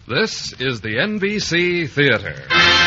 This is the NBC Theater.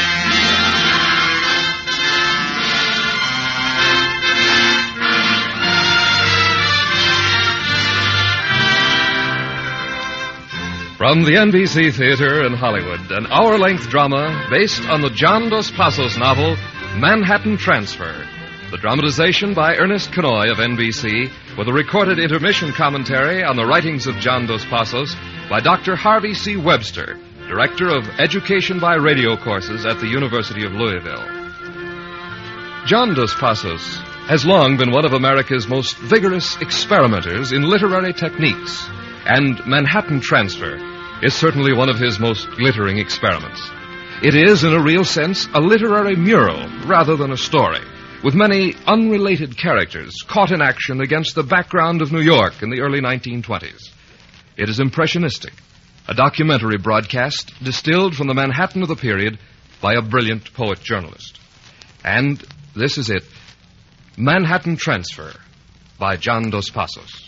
From the NBC Theater in Hollywood, an hour-length drama based on the John Dos Passos novel, Manhattan Transfer. The dramatization by Ernest Kenoy of NBC, with a recorded intermission commentary on the writings of John Dos Passos by Dr. Harvey C. Webster, Director of Education by Radio courses at the University of Louisville. John Dos Passos has long been one of America's most vigorous experimenters in literary techniques, and Manhattan Transfer is certainly one of his most glittering experiments. It is, in a real sense, a literary mural rather than a story, with many unrelated characters caught in action against the background of New York in the early 1920s. It is impressionistic, a documentary broadcast distilled from the Manhattan of the period by a brilliant poet-journalist. And this is it, Manhattan Transfer by John Dos Passos.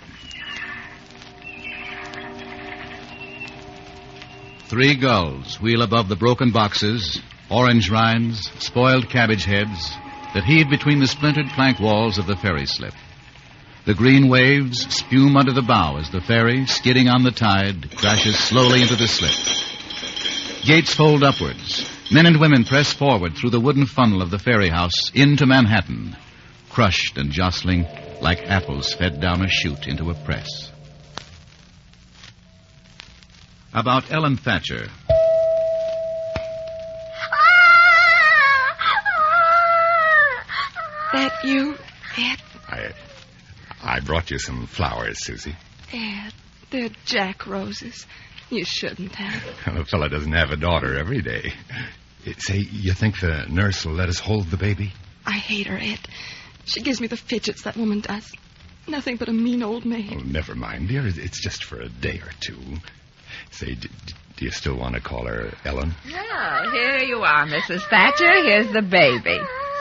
Three gulls wheel above the broken boxes, orange rinds, spoiled cabbage heads that heave between the splintered plank walls of the ferry slip. The green waves spume under the bow as the ferry, skidding on the tide, crashes slowly into the slip. Gates fold upwards. Men and women press forward through the wooden funnel of the ferry house into Manhattan, crushed and jostling like apples fed down a chute into a press. About Ellen Thatcher. That you, Ed? I brought you some flowers, Susie. Ed, they're Jack roses. You shouldn't have. A fellow doesn't have a daughter every day. Say, you think the nurse will let us hold the baby? I hate her, Ed. She gives me the fidgets, that woman does. Nothing but a mean old maid. Oh, never mind, dear. It's just for a day or two. Say, do you still want to call her Ellen? Oh, here you are, Mrs. Thatcher. Here's the baby.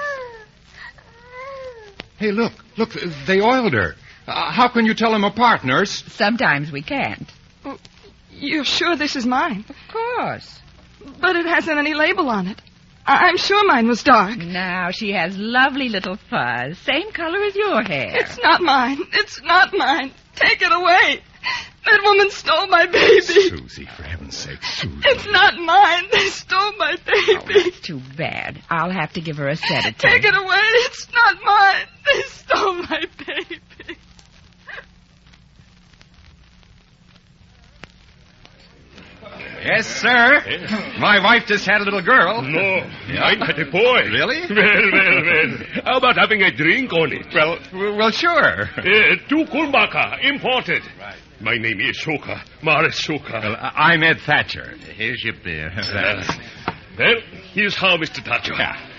Hey, look, they oiled her. How can you tell them apart, nurse? Sometimes we can't. Oh, you're sure this is mine? Of course. But it hasn't any label on it. I'm sure mine was dark. Now, she has lovely little fuzz. Same color as your hair. It's not mine. It's not mine. Take it away. That woman stole my baby. Susie, for heaven's sake, Susie. It's not mine. They stole my baby. Oh, that's too bad. I'll have to give her a sedative. Take it away. It's not mine. They stole my baby. Yes, sir. My wife just had a little girl. No, mine had a boy. Really? Well. How about having a drink on it? Well, sure. To Kulmbaka, imported. Right. My name is Shoka, Morris Shoka. Well, I'm Ed Thatcher. Here's your beer. Well, here's how, Mr. Thatcher.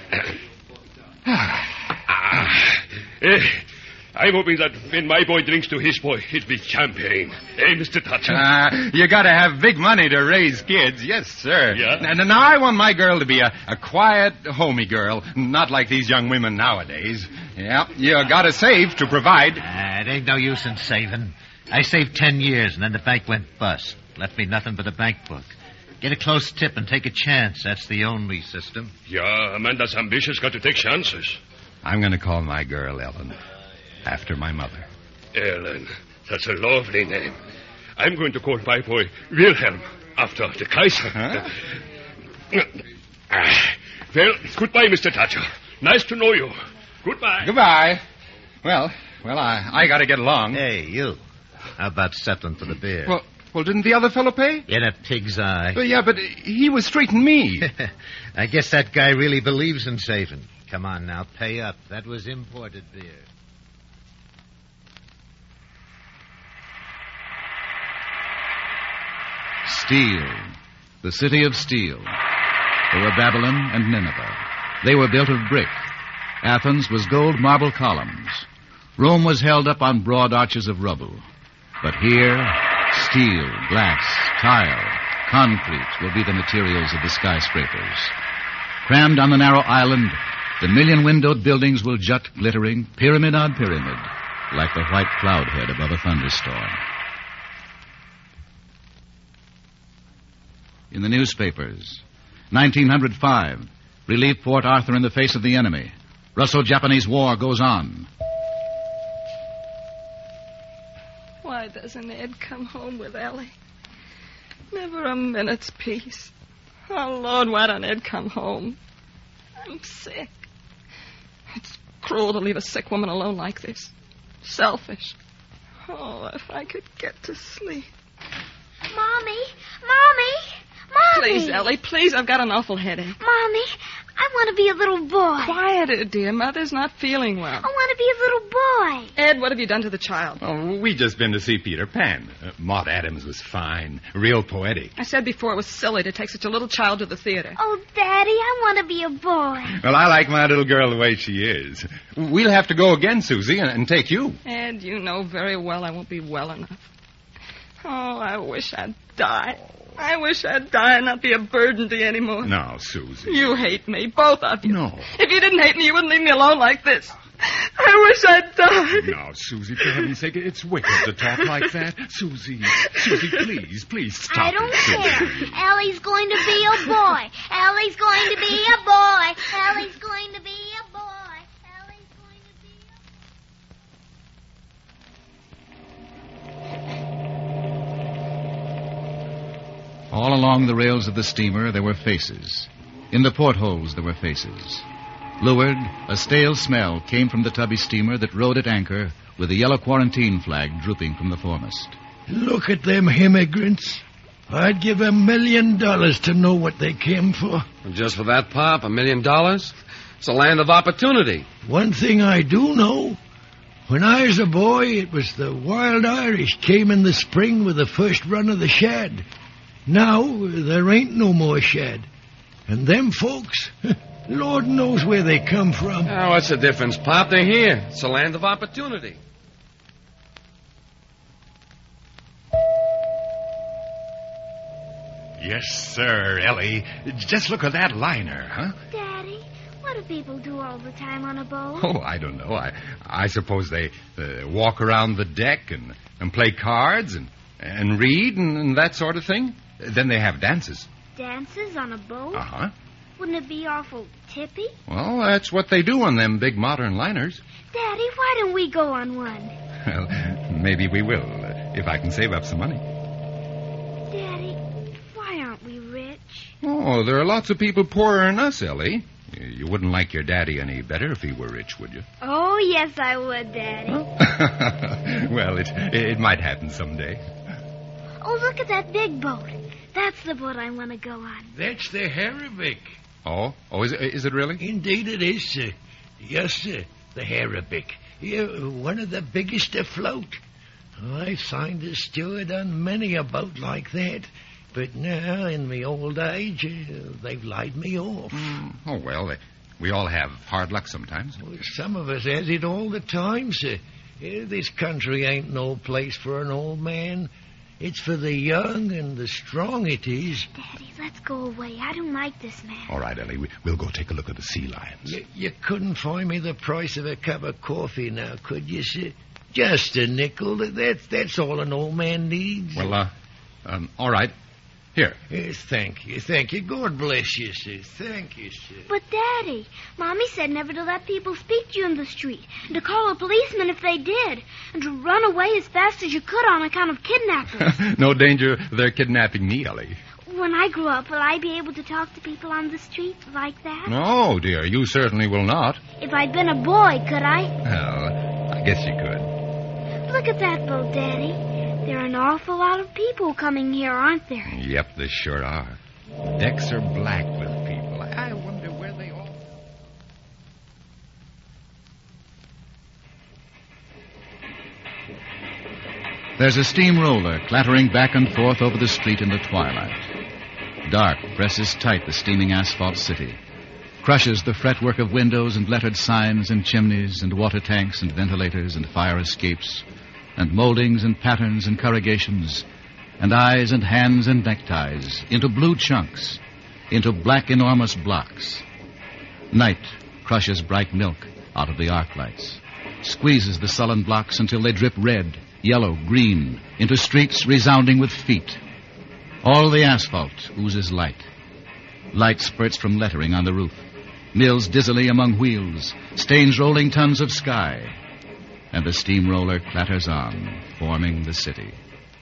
I'm hoping that when my boy drinks to his boy, it'll be champagne. Hey, Mr. Thatcher? You gotta have big money to raise kids. Yes, sir. Yeah? And now I want my girl to be a quiet, homey girl, not like these young women nowadays. Yeah, you gotta save to provide. It ain't no use in saving. I saved 10 years, and then the bank went bust. Left me nothing but a bank book. Get a close tip and take a chance. That's the only system. Yeah, a man that's ambitious got to take chances. I'm going to call my girl Ellen, after my mother. Ellen. That's a lovely name. I'm going to call my boy Wilhelm, after the Kaiser. Huh? Well, goodbye, Mr. Thatcher. Nice to know you. Goodbye. Goodbye. Well, I gotta get along. Hey, you. How about settling for the beer? Well, didn't the other fellow pay? In a pig's eye. Well, yeah, but he was treating me. I guess that guy really believes in saving. Come on now, pay up. That was imported beer. Steel. The city of steel. There were Babylon and Nineveh. They were built of brick. Athens was gold marble columns. Rome was held up on broad arches of rubble. But here, steel, glass, tile, concrete will be the materials of the skyscrapers. Crammed on the narrow island, the million-windowed buildings will jut glittering, pyramid on pyramid, like the white cloud head above a thunderstorm. in the newspapers. 1905, relieve Port Arthur in the face of the enemy. Russo-Japanese war goes on. Why doesn't Ed come home with Ellie? Never a minute's peace. Oh, Lord, why don't Ed come home? I'm sick. It's cruel to leave a sick woman alone like this. Selfish. Oh, if I could get to sleep. Mommy! Mommy! Please, Ellie, please. I've got an awful headache. Mommy, I want to be a little boy. Quieter, dear. Mother's not feeling well. I want to be a little boy. Ed, what have you done to the child? Oh, we just been to see Peter Pan. Maude Adams was fine. Real poetic. I said before it was silly to take such a little child to the theater. Oh, Daddy, I want to be a boy. Well, I like my little girl the way she is. We'll have to go again, Susie, and take you. Ed, you know very well I won't be well enough. Oh, I wish I'd die. I wish I'd die and not be a burden to you anymore. No, Susie. You hate me, both of you. No. If you didn't hate me, you wouldn't leave me alone like this. I wish I'd die. No, Susie, for heaven's sake, it's wicked to talk like that. Susie, please stop I don't it, care. Susie. Ellie's going to be a boy. Ellie's going to be a boy. Ellie's going to be a boy. Ellie's going to be a All along the rails of the steamer, there were faces. In the portholes, there were faces. Leeward, a stale smell came from the tubby steamer that rode at anchor with the yellow quarantine flag drooping from the foremast. Look at them immigrants. I'd give $1 million to know what they came for. Just for that, Pop, $1 million? It's a land of opportunity. One thing I do know. When I was a boy, it was the Wild Irish came in the spring with the first run of the shad. Now, there ain't no more shad. And them folks, Lord knows where they come from. Oh, what's the difference, Pop? They're here. It's a land of opportunity. Yes, sir, Ellie. Just look at that liner, huh? Daddy, what do people do all the time on a boat? Oh, I don't know. I suppose they walk around the deck and play cards and read and that sort of thing. Then they have dances. Dances on a boat? Uh-huh. Wouldn't it be awful tippy? Well, that's what they do on them big modern liners. Daddy, why don't we go on one? Well, maybe we will, if I can save up some money. Daddy, why aren't we rich? Oh, there are lots of people poorer than us, Ellie. You wouldn't like your daddy any better if he were rich, would you? Oh, yes, I would, Daddy. Well, it might happen someday. Oh, look at that big boat. That's the boat I want to go on. That's the Harabic. Oh, is it really? Indeed it is, sir. Yes, sir, the Harabic. One of the biggest afloat. I signed as steward on many a boat like that. But now, in my old age, they've lied me off. Oh, well, we all have hard luck sometimes. Well, some of us has it all the time, sir. This country ain't no place for an old man. It's for the young and the strong it is. Daddy, let's go away. I don't like this man. All right, Ellie, we'll go take a look at the sea lions. You couldn't find me the price of a cup of coffee now, could you, sir? Just a nickel. That's all an old man needs. Well, all right. Here. Yes, thank you. God bless you, sir. Thank you, sir. But, Daddy, Mommy said never to let people speak to you in the street, and to call a policeman if they did, and to run away as fast as you could on account of kidnappers. No danger they're kidnapping me, Ellie. When I grow up, will I be able to talk to people on the street like that? No, dear, you certainly will not. If I'd been a boy, could I? Well, I guess you could. Look at that boat, Daddy. There are an awful lot of people coming here, aren't there? Yep, there sure are. Decks are black with people. I wonder where they all... There's a steamroller clattering back and forth over the street in the twilight. Dark presses tight the steaming asphalt city, crushes the fretwork of windows and lettered signs and chimneys and water tanks and ventilators and fire escapes and moldings and patterns and corrugations and eyes and hands and neckties into blue chunks, into black enormous blocks. Night crushes bright milk out of the arc lights, squeezes the sullen blocks until they drip red, yellow, green, into streets resounding with feet. All the asphalt oozes light. Light spurts from lettering on the roof, mills dizzily among wheels, stains rolling tons of sky, and the steamroller clatters on, forming the city.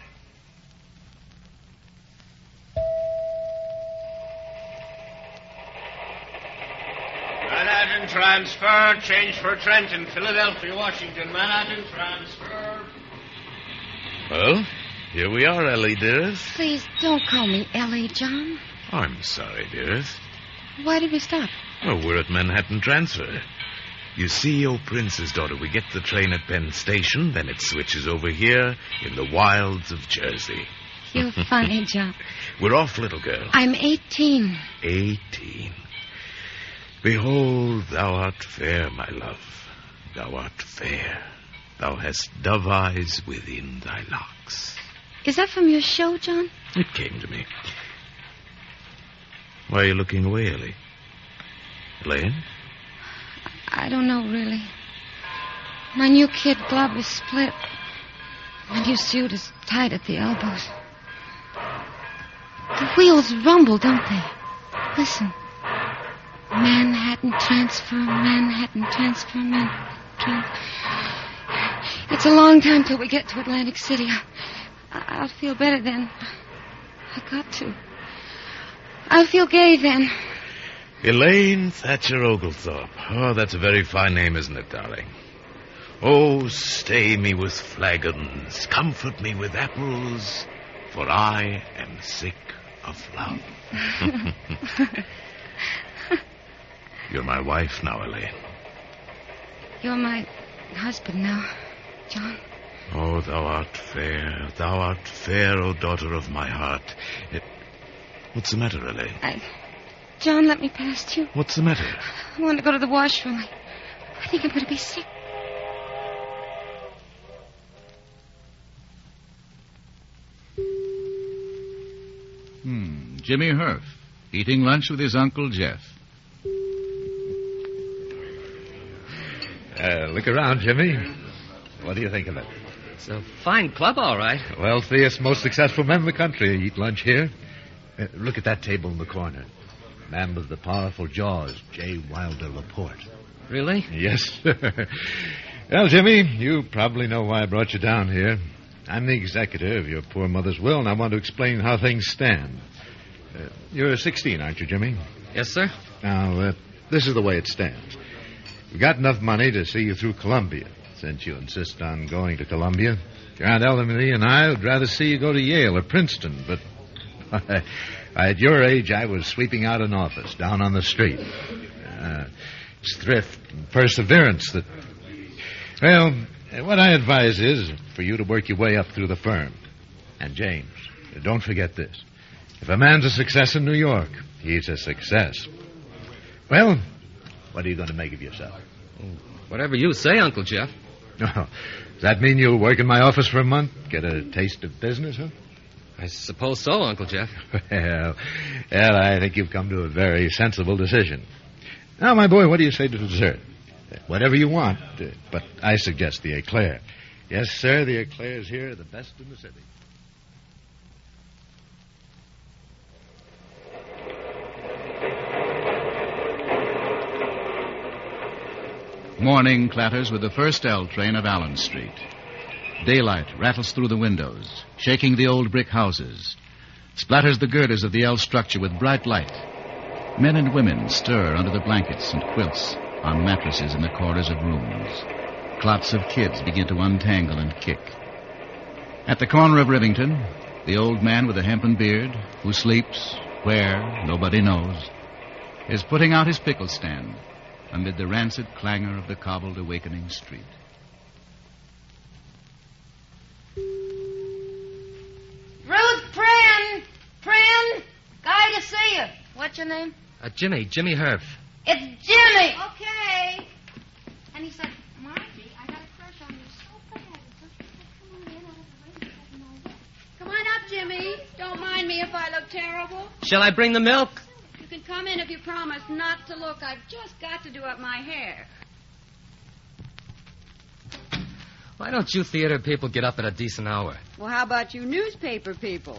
Manhattan transfer, change for Trenton, Philadelphia, Washington. Manhattan transfer. Well, here we are, Ellie, dearest. Please don't call me Ellie, John. I'm sorry, dearest. Why did we stop? Well, we're at Manhattan Transfer. You see, oh, Prince's daughter, we get the train at Penn Station, then it switches over here in the wilds of Jersey. You're funny, John. We're off, little girl. I'm 18. 18. Behold, thou art fair, my love. Thou art fair. Thou hast dove eyes within thy locks. Is that from your show, John? It came to me. Why are you looking away, Ellie? Elaine? I don't know, really. My new kid glove is split. My new suit is tight at the elbows. The wheels rumble, don't they? Listen. Manhattan transfer, Manhattan transfer, It's a long time till we get to Atlantic City. I'll feel better then. I got to. I'll feel gay then. Elaine Thatcher Oglethorpe. Oh, that's a very fine name, isn't it, darling? Oh, stay me with flagons, comfort me with apples, for I am sick of love. You're my wife now, Elaine. You're my husband now, John. Oh, thou art fair, O daughter of my heart. What's the matter, Elaine? John, let me past you. What's the matter? I want to go to the washroom. I think I'm going to be sick. Jimmy Herf, eating lunch with his Uncle Jeff. Look around, Jimmy. What do you think of it? It's a fine club, all right. Wealthiest, most successful men in the country eat lunch here. Look at that table in the corner. Man with the powerful jaws, J. Wilder Laporte. Really? Yes, sir. Well, Jimmy, you probably know why I brought you down here. I'm the executor of your poor mother's will, and I want to explain how things stand. You're 16, aren't you, Jimmy? Yes, sir. Now, this is the way it stands. We've got enough money to see you through Columbia, since you insist on going to Columbia. Your Aunt Emily and I would rather see you go to Yale or Princeton, but at your age, I was sweeping out an office down on the street. It's thrift and perseverance that... Well, what I advise is for you to work your way up through the firm. And, James, don't forget this. If a man's a success in New York, he's a success. Well, what are you going to make of yourself? Whatever you say, Uncle Jeff. Oh, does that mean you'll work in my office for a month? Get a taste of business, huh? I suppose so, Uncle Jeff. Well, I think you've come to a very sensible decision. Now, my boy, what do you say to dessert? Whatever you want, but I suggest the eclair. Yes, sir, the eclairs here are the best in the city. Morning clatters with the first L train of Allen Street. Daylight rattles through the windows, shaking the old brick houses, splatters the girders of the L structure with bright light. Men and women stir under the blankets and quilts on mattresses in the corners of rooms. Clots of kids begin to untangle and kick. At the corner of Rivington, the old man with a hempen beard, who sleeps where nobody knows, is putting out his pickle stand amid the rancid clangor of the cobbled awakening street. Ruth Prin! Prin! Guy to see you. What's your name? Jimmy Herf. It's Jimmy! Okay. And he said, Margie, I got a crush on you so bad. Come on up, Jimmy. Don't mind me if I look terrible. Shall I bring the milk? You can come in if you promise not to look. I've just got to do up my hair. Why don't you theater people get up at a decent hour? Well, how about you newspaper people?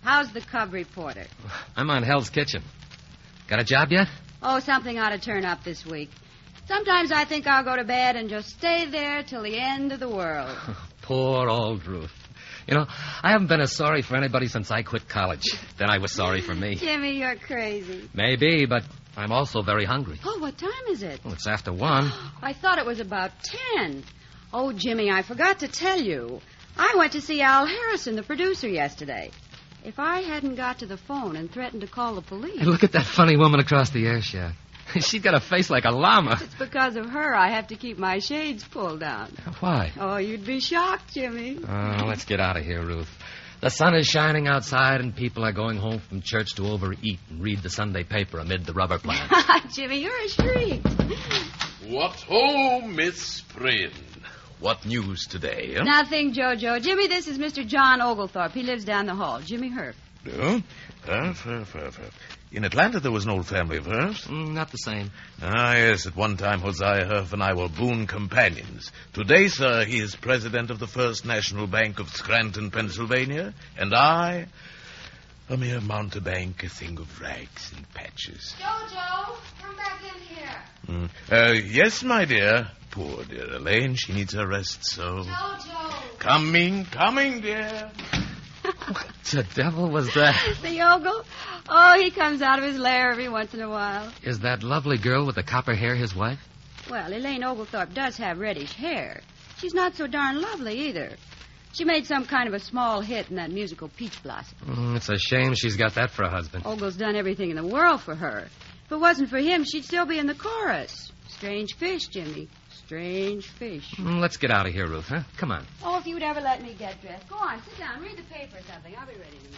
How's the cub reporter? I'm on Hell's Kitchen. Got a job yet? Oh, something ought to turn up this week. Sometimes I think I'll go to bed and just stay there till the end of the world. Poor old Ruth. You know, I haven't been as sorry for anybody since I quit college. Then I was sorry for me. Jimmy, you're crazy. Maybe, but I'm also very hungry. Oh, what time is it? Oh, it's after 1. I thought it was about 10. Oh, Jimmy, I forgot to tell you. I went to see Al Harrison, the producer, yesterday. If I hadn't got to the phone and threatened to call the police... Hey, look at that funny woman across the air shaft. She's got a face like a llama. It's because of her I have to keep my shades pulled down. Why? Oh, you'd be shocked, Jimmy. Oh, let's get out of here, Ruth. The sun is shining outside and people are going home from church to overeat and read the Sunday paper amid the rubber plants. Jimmy, you're a shriek. What ho, Miss Prynne? What news today, huh? Nothing, Jojo. Jimmy, this is Mr. John Oglethorpe. He lives down the hall. Jimmy Herf. Oh? Herf. In Atlanta, there was an old family of Herfs. Not the same. Ah, yes. At one time, Hosea Herf and I were boon companions. Today, sir, he is president of the First National Bank of Scranton, Pennsylvania. And I, a mere mountebank, a thing of rags and patches. Jojo, come back in here. Yes, my dear. Poor dear Elaine. She needs her rest, so... Jojo. Coming, dear. What the devil was that? The Ogle? Oh, he comes out of his lair every once in a while. Is that lovely girl with the copper hair his wife? Well, Elaine Oglethorpe does have reddish hair. She's not so darn lovely either. She made some kind of a small hit in that musical Peach Blossom. It's a shame she's got that for a husband. Ogle's done everything in the world for her. If it wasn't for him, she'd still be in the chorus. Strange fish, Jimmy. Strange fish. Let's get out of here, Ruth, huh? Come on. Oh, if you'd ever let me get dressed. Go on, sit down, read the paper or something. I'll be ready in a minute.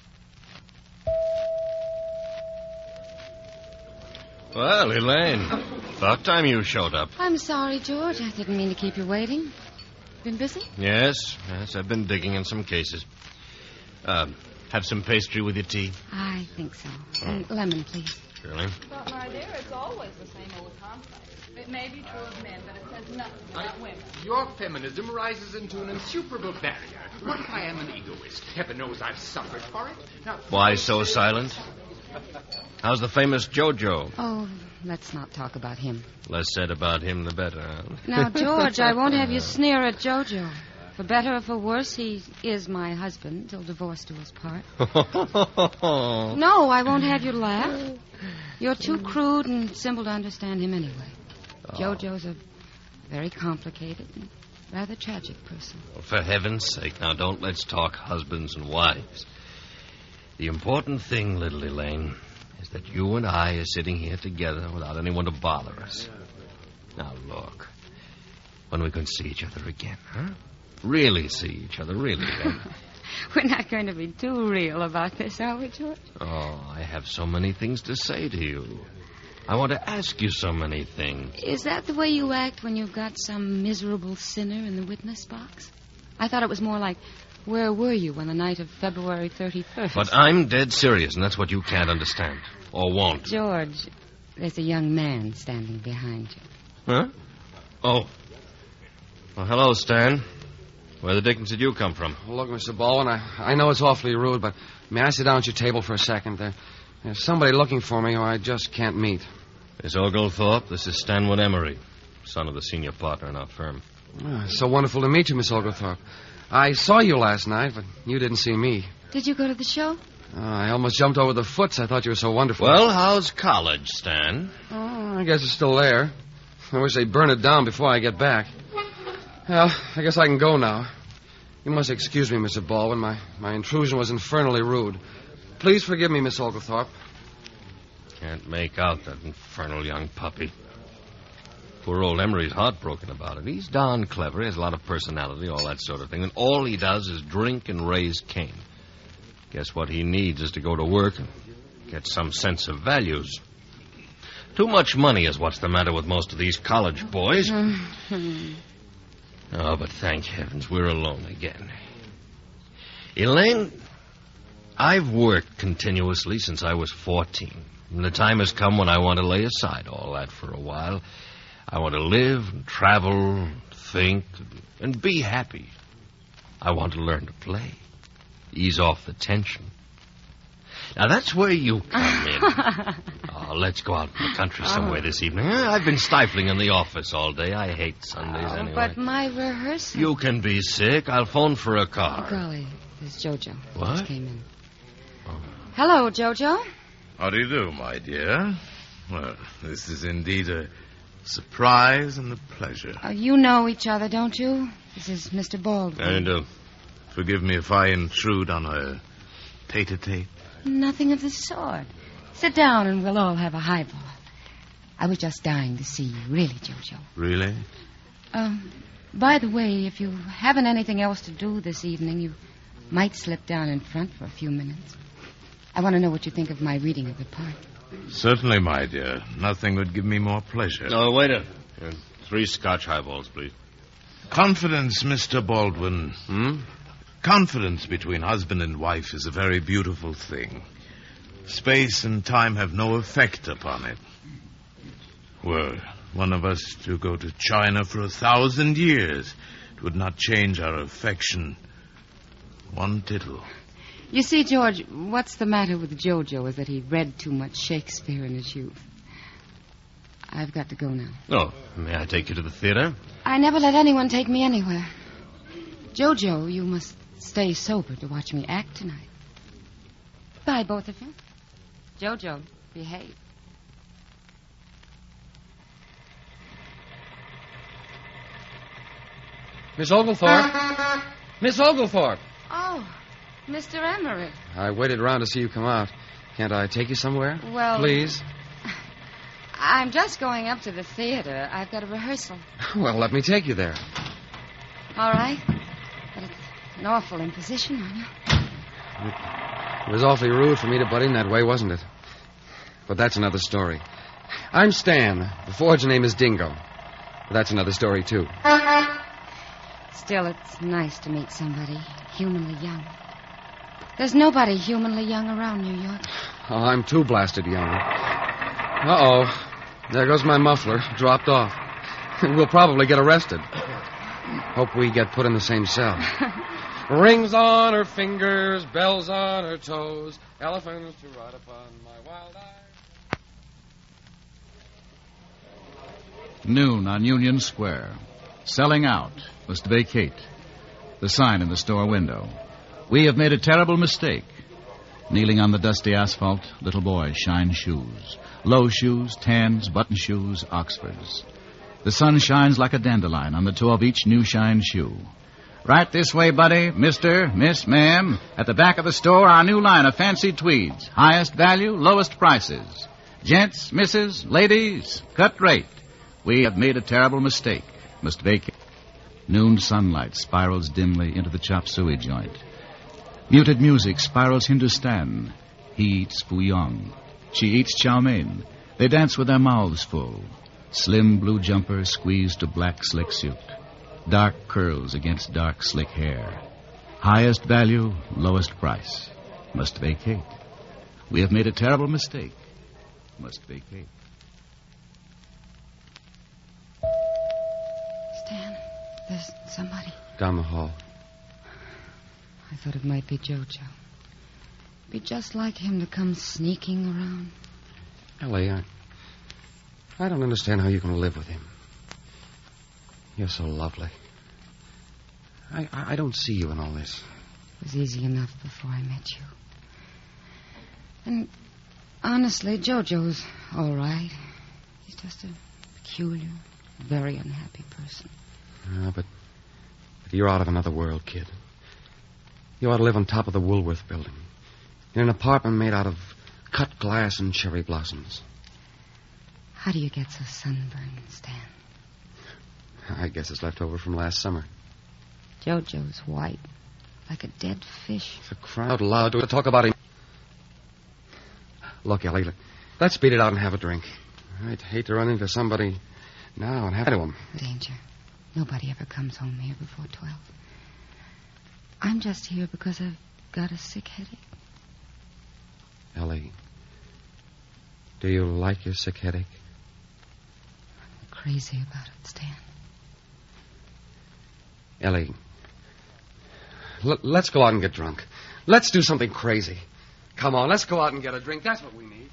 Well, Elaine, about time you showed up. I'm sorry, George. I didn't mean to keep you waiting. Been busy? Yes, I've been digging in some cases. Have some pastry with your tea? I think so. And lemon, please. Shirley? But, my dear, it's always the same old complex. It may be true of men, but it says nothing about women. Your feminism rises into an insuperable barrier. What if I am an egoist? Heaven knows I've suffered for it. Now, Why so silent? How's the famous Jojo? Oh, let's not talk about him. Less said about him, the better. Now, George, I won't have you sneer at Jojo. For better or for worse, he is my husband till divorce do us part. No, I won't have you laugh. You're too crude and simple to understand him anyway. Jojo's a very complicated and rather tragic person. Well, for heaven's sake, now don't let's talk husbands and wives. The important thing, little Elaine, is that you and I are sitting here together without anyone to bother us. Now, look, when we can see each other again, huh? Really see each other, really. We're not going to be too real about this, are we, George? Oh, I have so many things to say to you. I want to ask you so many things. Is that the way you act when you've got some miserable sinner in the witness box? I thought it was more like, where were you on the night of February 31st? But I'm dead serious, and that's what you can't understand. Or won't. George, there's a young man standing behind you. Huh? Oh. Well, hello, Stan. Where the dickens did you come from? Well, look, Mr. Baldwin, I know it's awfully rude, but may I sit down at your table for a second? There's somebody looking for me who I just can't meet. Miss Oglethorpe, this is Stanwood Emery, son of the senior partner in our firm. Oh, it's so wonderful to meet you, Miss Oglethorpe. I saw you last night, but you didn't see me. Did you go to the show? I almost jumped over the foots. I thought you were so wonderful. Well, how's college, Stan? Oh, I guess it's still there. I wish they'd burn it down before I get back. Well, I guess I can go now. You must excuse me, Mr. Baldwin. My intrusion was infernally rude. Please forgive me, Miss Oglethorpe. Can't make out that infernal young puppy. Poor old Emery's heartbroken about it. He's darn clever. He has a lot of personality, all that sort of thing. And all he does is drink and raise Cain. Guess what he needs is to go to work and get some sense of values. Too much money is what's the matter with most of these college boys. Oh, but thank heavens, we're alone again. Elaine, I've worked continuously since I was 14. And the time has come when I want to lay aside all that for a while. I want to live and travel, and think, and be happy. I want to learn to play, ease off the tension, Now, that's where you come in. Oh, let's go out in the country somewhere this evening. I've been stifling in the office all day. I hate Sundays anyway. But my rehearsal... You can be sick. I'll phone for a car. Golly, there's Jojo. What? Just came in. Hello, Jojo. How do you do, my dear? Well, this is indeed a surprise and a pleasure. You know each other, don't you? This is Mr. Baldwin. I do. Forgive me if I intrude on a tete-a-tete. Nothing of the sort. Sit down and we'll all have a highball. I was just dying to see you, really, Jojo. Really? By the way, if you haven't anything else to do this evening, you might slip down in front for a few minutes. I want to know what you think of my reading of the part. Certainly, my dear. Nothing would give me more pleasure. Oh, waiter. 3 Scotch highballs, please. Confidence, Mr. Baldwin. Confidence between husband and wife is a very beautiful thing. Space and time have no effect upon it. Were one of us to go to China for 1,000 years, it would not change our affection one tittle. You see, George, what's the matter with Jojo is that he read too much Shakespeare in his youth. I've got to go now. Oh, may I take you to the theater? I never let anyone take me anywhere. Jojo, you must stay sober to watch me act tonight. Bye, both of you. Jojo, behave. Miss Oglethorpe? Miss Oglethorpe! Oh, Mr. Emery. I waited around to see you come out. Can't I take you somewhere? Well... Please? I'm just going up to the theater. I've got a rehearsal. Well, let me take you there. All right. But it's an awful imposition on you. It was awfully rude for me to butt in that way, wasn't it? But that's another story. I'm Stan. The forger name is Dingo. But that's another story, too. Still, it's nice to meet somebody humanly young. There's nobody humanly young around New York. Oh, I'm too blasted young. Uh-oh. There goes my muffler. Dropped off. We'll probably get arrested. Hope we get put in the same cell. Rings on her fingers, bells on her toes, elephants to ride upon my wild eyes. Noon on Union Square. Selling out. Must vacate. The sign in the store window. We have made a terrible mistake. Kneeling on the dusty asphalt, little boys shine shoes. Low shoes, tans, button shoes, Oxfords. The sun shines like a dandelion on the toe of each new shine shoe. Right this way, buddy. Mr., Miss, ma'am. At the back of the store, our new line of fancy tweeds. Highest value, lowest prices. Gents, misses, ladies, cut rate. We have made a terrible mistake. Must vacate. Noon sunlight spirals dimly into the chop suey joint. Muted music spirals Hindustan. He eats bouillon. She eats chow mein. They dance with their mouths full. Slim blue jumper squeezed to black slick suit. Dark curls against dark slick hair. Highest value, lowest price. Must vacate. We have made a terrible mistake. Must vacate. Stan, there's somebody. Down the hall. I thought it might be Jojo. Be just like him to come sneaking around. Ellie, I don't understand how you can live with him. You're so lovely. I don't see you in all this. It was easy enough before I met you. And honestly, Jojo's all right. He's just a peculiar, very unhappy person. But you're out of another world, kid. You ought to live on top of the Woolworth building. In an apartment made out of cut glass and cherry blossoms. How do you get so sunburned, Stan? I guess it's left over from last summer. Jojo's white, like a dead fish. For crying out loud to talk about him. Look, Ellie, let's beat it out and have a drink. I'd hate to run into somebody now and have to him. Danger. Nobody ever comes home here before 12. I'm just here because I've got a sick headache. Ellie, do you like your sick headache? I'm crazy about it, Stan. Ellie, let's go out and get drunk. Let's do something crazy. come on, let's go out and get a drink. That's what we need.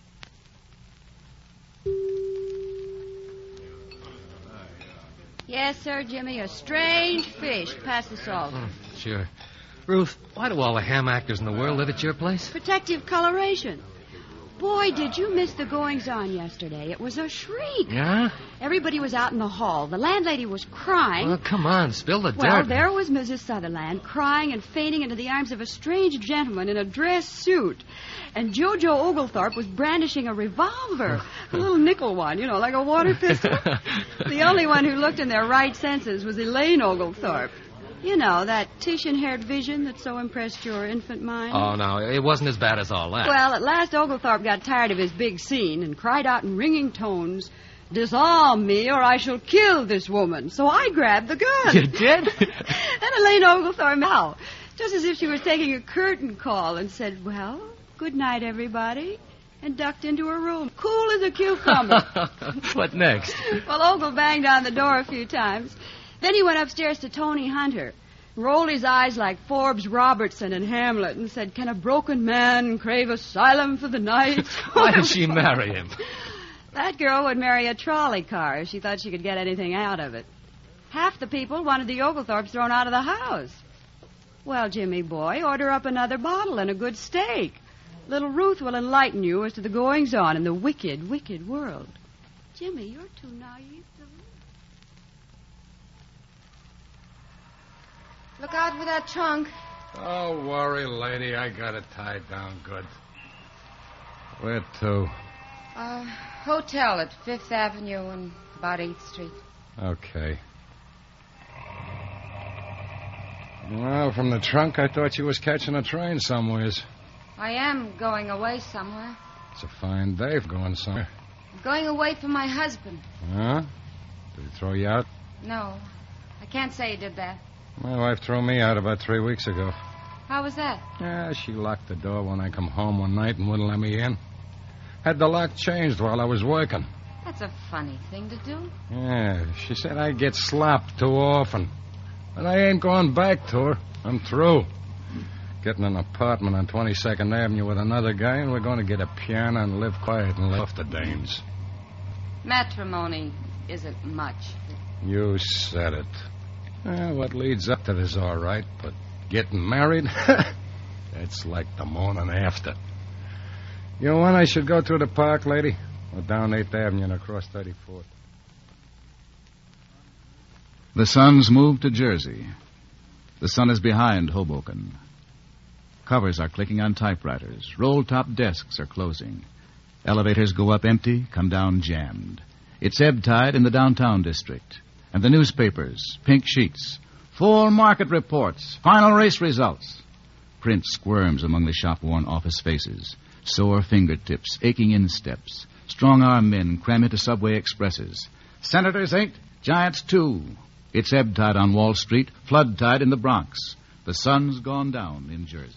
Yes, sir, Jimmy. A strange fish. Pass the salt. Sure. Ruth, why do all the ham actors in the world live at your place? Protective coloration. Boy, did you miss the goings-on yesterday. It was a shriek. Yeah? Everybody was out in the hall. The landlady was crying. Well, come on, spill the dirt. Well, there was Mrs. Sutherland crying and fainting into the arms of a strange gentleman in a dress suit. And Jojo Oglethorpe was brandishing a revolver, a little nickel one, like a water pistol. The only one who looked in their right senses was Elaine Oglethorpe. You know, that Titian-haired vision that so impressed your infant mind? Oh, no, it wasn't as bad as all that. Well, at last Oglethorpe got tired of his big scene and cried out in ringing tones, "Disarm me or I shall kill this woman." So I grabbed the gun. You did? And Elaine Oglethorpe, now, just as if she was taking a curtain call, and said, "Well, good night, everybody," and ducked into her room, cool as a cucumber. What next? Well, Ogle banged on the door a few times. Then he went upstairs to Tony Hunter, rolled his eyes like Forbes Robertson in Hamlet, and said, "Can a broken man crave asylum for the night?" Why did she marry him? That girl would marry a trolley car if she thought she could get anything out of it. Half the people wanted the Oglethorpes thrown out of the house. Well, Jimmy boy, order up another bottle and a good steak. Little Ruth will enlighten you as to the goings-on in the wicked, wicked world. Jimmy, you're too naive to... Look out for that trunk. Don't worry, lady. I got it tied down good. Where to? Hotel at 5th Avenue and about 8th Street. Okay. Well, from the trunk, I thought you was catching a train somewheres. I am going away somewhere. It's a fine day for going somewhere. I'm going away from my husband. Huh? Did he throw you out? No, I can't say he did that. My wife threw me out about 3 weeks ago. How was that? Yeah, she locked the door when I come home one night and wouldn't let me in. Had the lock changed while I was working. That's a funny thing to do. Yeah, she said I get slopped too often. But I ain't going back to her. I'm through. Getting an apartment on 22nd Avenue with another guy, and we're going to get a piano and live quiet and live off the dames. Matrimony isn't much. You said it. Well, what leads up to this is all right, but getting married? That's like the morning after. You know when I should go through the park, lady? Or down 8th Avenue and across 34th? The Suns moved to Jersey. The sun is behind Hoboken. Covers are clicking on typewriters. Roll-top desks are closing. Elevators go up empty, come down jammed. It's ebb tide in the downtown district. And the newspapers, pink sheets, full market reports, final race results. Print squirms among the shop-worn office faces. Sore fingertips, aching insteps. Strong-arm men cram into subway expresses. Senators 8, Giants 2. It's ebb tide on Wall Street, flood tide in the Bronx. The sun's gone down in Jersey.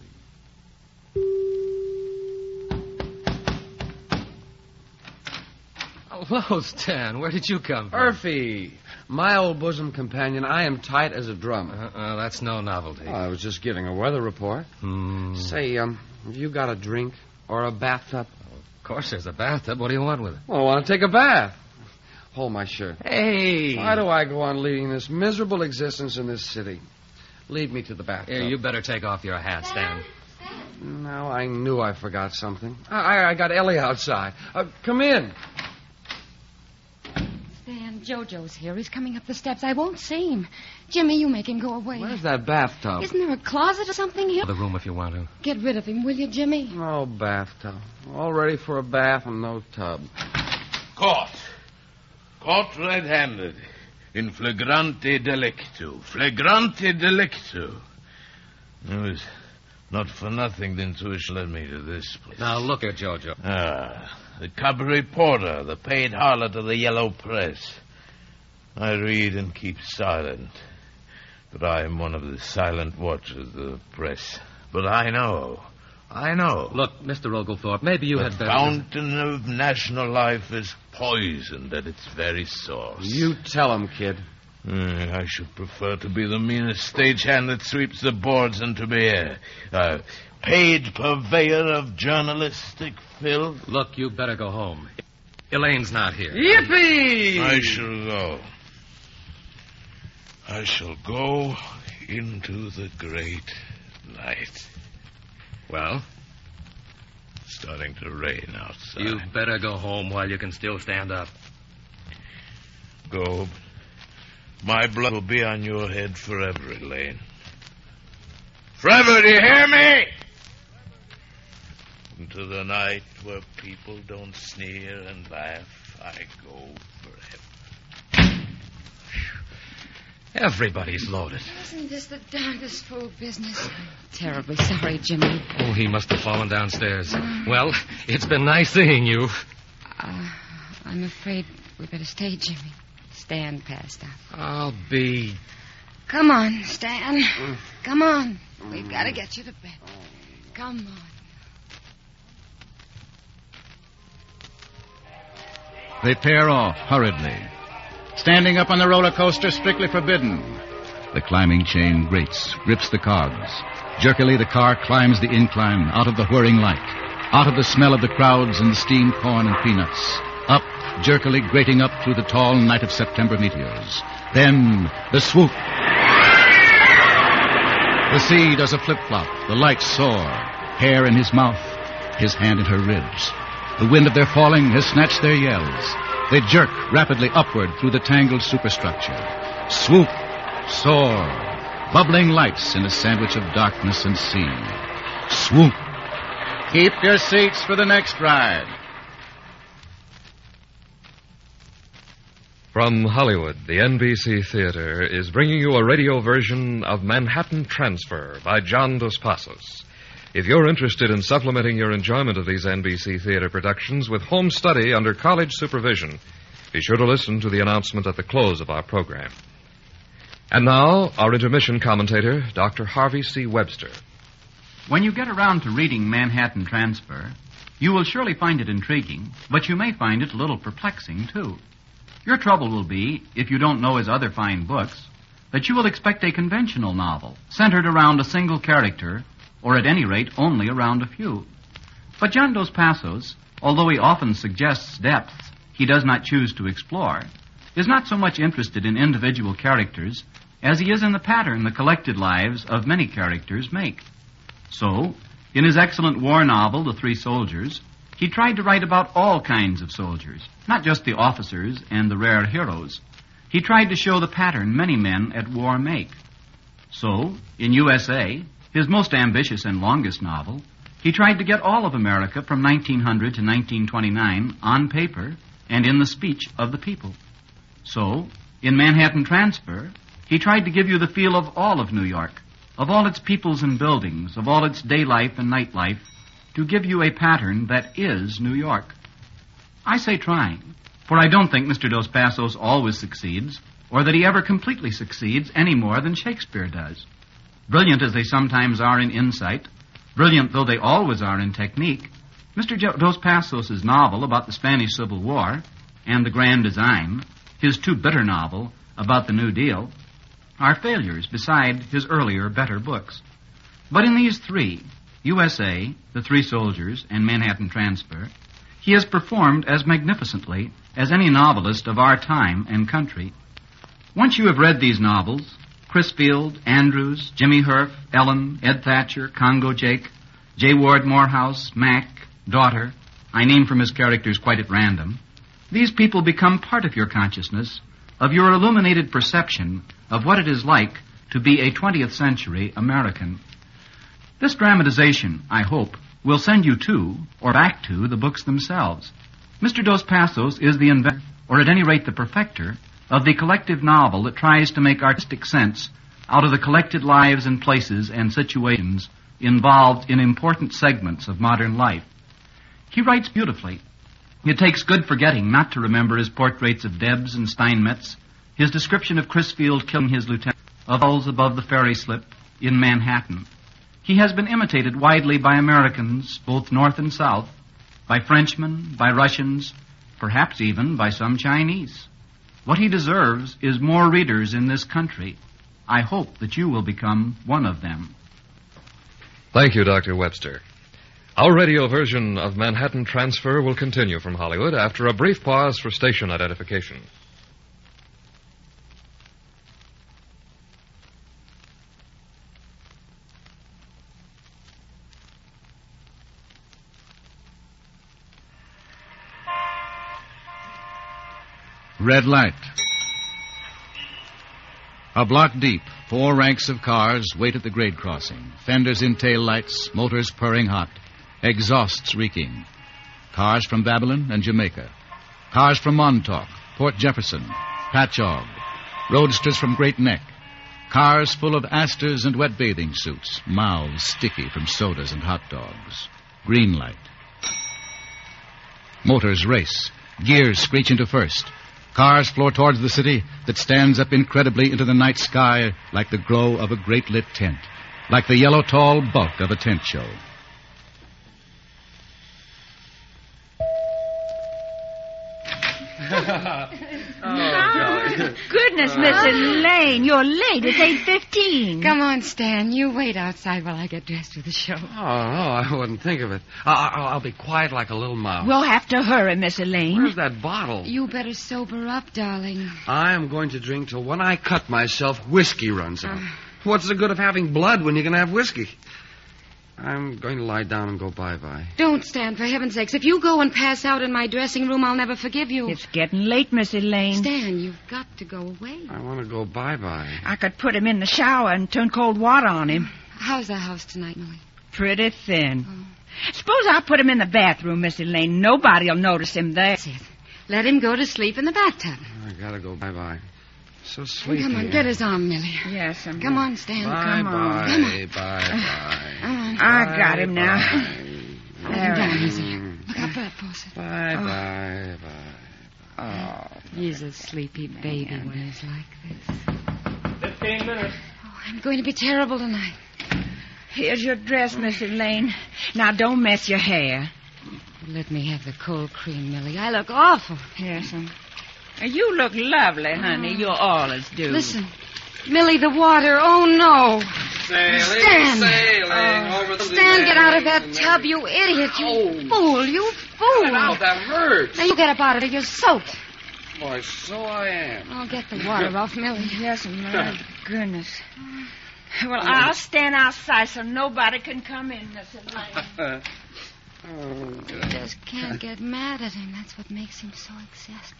Hello, Stan. Where did you come from? Murphy, my old bosom companion, I am tight as a drum. That's no novelty. I was just giving a weather report. Say, have you got a drink or a bathtub? Of course there's a bathtub. What do you want with it? Well, I want to take a bath. Hold my shirt. Hey! Why do I go on leading this miserable existence in this city? Lead me to the bathtub. Here, you better take off your hat, Stan. No, I knew I forgot something. I got Ellie outside. Come in. Stan, Jojo's here. He's coming up the steps. I won't see him. Jimmy, you make him go away. Where's that bathtub? Isn't there a closet or something here? The room if you want to. Get rid of him, will you, Jimmy? No bathtub. All ready for a bath and no tub. Caught. Caught red-handed. In flagrante delicto. Flagrante delicto. It was not for nothing the intuition led me to this place. Now, look at Jojo. The cub reporter, the paid harlot of the yellow press. I read and keep silent. But I am one of the silent watchers of the press. But I know. Look, Mr. Oglethorpe, maybe you had better... The fountain of national life is poisoned at its very source. You tell him, kid. I should prefer to be the meanest stagehand that sweeps the boards than to be paid purveyor of journalistic filth. Look, you better go home. Elaine's not here. Yippee! I shall go. I shall go into the great night. Well? It's starting to rain outside. You better go home while you can still stand up. Go. My blood will be on your head forever, Elaine. Forever, do you hear me? Into the night where people don't sneer and laugh, I go forever. Everybody's loaded. Isn't this the darndest fool business? I'm terribly sorry, Jimmy. Oh, he must have fallen downstairs. Well, it's been nice seeing you. I'm afraid we better stay, Jimmy. Stan passed out. I'll be... Come on, Stan. Come on. We've got to get you to bed. Come on. They pair off hurriedly. Standing up on the roller coaster, strictly forbidden. The climbing chain grates, grips the cogs. Jerkily, the car climbs the incline, out of the whirring light, out of the smell of the crowds and the steamed corn and peanuts. Up, jerkily grating up through the tall night of September meteors. Then, the swoop. The sea does a flip-flop. The lights soar. Hair in his mouth, his hand in her ribs. The wind of their falling has snatched their yells. They jerk rapidly upward through the tangled superstructure. Swoop, soar, bubbling lights in a sandwich of darkness and sea. Swoop. Keep your seats for the next ride. From Hollywood, the NBC Theater is bringing you a radio version of Manhattan Transfer by John Dos Passos. If you're interested in supplementing your enjoyment of these NBC Theater productions with home study under college supervision, be sure to listen to the announcement at the close of our program. And now, our intermission commentator, Dr. Harvey C. Webster. When you get around to reading Manhattan Transfer, you will surely find it intriguing, but you may find it a little perplexing, too. Your trouble will be, if you don't know his other fine books, that you will expect a conventional novel, centered around a single character, or at any rate, only around a few. But John Dos Passos, although he often suggests depths he does not choose to explore, is not so much interested in individual characters as he is in the pattern the collected lives of many characters make. So, in his excellent war novel, The Three Soldiers, he tried to write about all kinds of soldiers, not just the officers and the rare heroes. He tried to show the pattern many men at war make. So, in USA, his most ambitious and longest novel, he tried to get all of America from 1900 to 1929 on paper and in the speech of the people. So, in Manhattan Transfer, he tried to give you the feel of all of New York, of all its peoples and buildings, of all its day life and night life, to give you a pattern that is New York. I say trying, for I don't think Mr. Dos Passos always succeeds, or that he ever completely succeeds any more than Shakespeare does. Brilliant as they sometimes are in insight, brilliant though they always are in technique, Mr. Dos Passos' novel about the Spanish Civil War and The Grand Design, his too bitter novel about the New Deal, are failures beside his earlier, better books. But in these three, USA, The Three Soldiers, and Manhattan Transfer, he has performed as magnificently as any novelist of our time and country. Once you have read these novels, Crisfield, Andrews, Jimmy Hurf, Ellen, Ed Thatcher, Congo Jake, J. Ward Morehouse, Mac, Daughter, I name from his characters quite at random, these people become part of your consciousness, of your illuminated perception of what it is like to be a 20th century American. This dramatization, I hope, will send you to, or back to, the books themselves. Mr. Dos Passos is the inventor, or at any rate the perfecter, of the collective novel that tries to make artistic sense out of the collected lives and places and situations involved in important segments of modern life. He writes beautifully. It takes good forgetting not to remember his portraits of Debs and Steinmetz, his description of Crisfield killing his lieutenant, of hulls above the ferry slip in Manhattan. He has been imitated widely by Americans, both North and South, by Frenchmen, by Russians, perhaps even by some Chinese. What he deserves is more readers in this country. I hope that you will become one of them. Thank you, Dr. Webster. Our radio version of Manhattan Transfer will continue from Hollywood after a brief pause for station identification. Red light. A block deep, 4 ranks of cars wait at the grade crossing. Fenders in tail lights, motors purring hot, exhausts reeking. Cars from Babylon and Jamaica. Cars from Montauk, Port Jefferson, Patchogue. Roadsters from Great Neck. Cars full of asters and wet bathing suits, mouths sticky from sodas and hot dogs. Green light. Motors race. Gears screech into first. Cars floor towards the city that stands up incredibly into the night sky like the glow of a great lit tent, like the yellow tall bulk of a tent show. Goodness, Miss Elaine, you're late. It's 8:15. Come on, Stan. You wait outside while I get dressed for the show. Oh, no, I wouldn't think of it. I'll be quiet like a little mouse. We'll have to hurry, Miss Elaine. Where's that bottle? You better sober up, darling. I am going to drink till when I cut myself, whiskey runs out. What's the good of having blood when you can have whiskey? I'm going to lie down and go bye-bye. Don't, Stan, for heaven's sakes. If you go and pass out in my dressing room, I'll never forgive you. It's getting late, Miss Elaine. Stan, you've got to go away. I want to go bye-bye. I could put him in the shower and turn cold water on him. How's the house tonight, Millie? Pretty thin. Suppose I put him in the bathroom, Miss Elaine. Nobody'll notice him there. That's it. Let him go to sleep in the bathtub. I gotta go bye-bye. So sleepy. Come on, get his arm, Millie. Yes, Come on, Stan. Come on. Come on. Bye-bye. Come on. I got him now. Hold him down easy. Look out for that faucet. Bye-bye. Oh, he's a sleepy baby when he's like this. 15 minutes. Oh, I'm going to be terrible tonight. Here's your dress, Miss Elaine. Now, don't mess your hair. Let me have the cold cream, Millie. I look awful. Yes, you look lovely, honey. You're all as do. Listen. Millie, the water. Oh, no. Sailing over the Stan, get out of that tub, you idiot. You fool. You fool. Ow, that hurts. Now, you get up out of it. You're soaked. Why, so I am. I'll get the water off, Millie. Yes, my goodness. Well, I'll stand outside so nobody can come in, Miss Elaine. You just can't get mad at him. That's what makes him so exasperating.